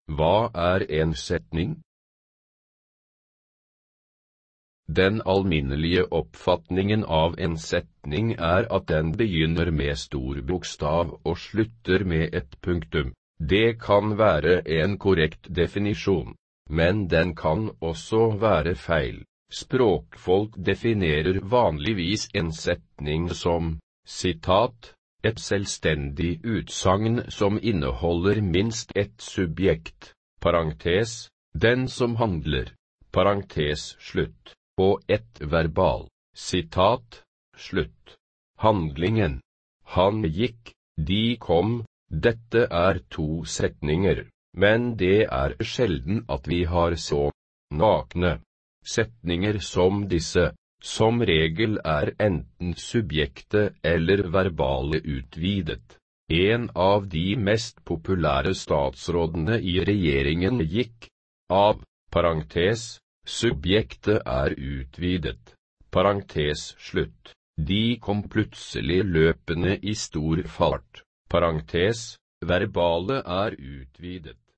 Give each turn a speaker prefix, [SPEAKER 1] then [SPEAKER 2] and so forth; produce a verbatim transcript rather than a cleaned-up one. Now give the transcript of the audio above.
[SPEAKER 1] Hva er en setning? Den alminnelige oppfatningen av en setning er at den begynner med stor bokstav og slutter med et punktum. Det kan være en korrekt definisjon, men den kan også være feil. Språkfolk definerer vanligvis en setning som, sitat, et selvstendig utsagn som inneholder minst ett subjekt, parentes, den som handler, parentes slutt, og ett verbal, sitat, slutt. Handlingen. Han gikk, de kom, dette er to setninger, men det er sjelden at vi har så nakne setninger som disse. Som regel er enten subjektet eller verbale utvidet. En av de mest populære statsrådene i regjeringen gikk av, parentes, subjektet er utvidet, parentes slutt. De kom plutselig løpende i stor fart, parentes, verbale er utvidet.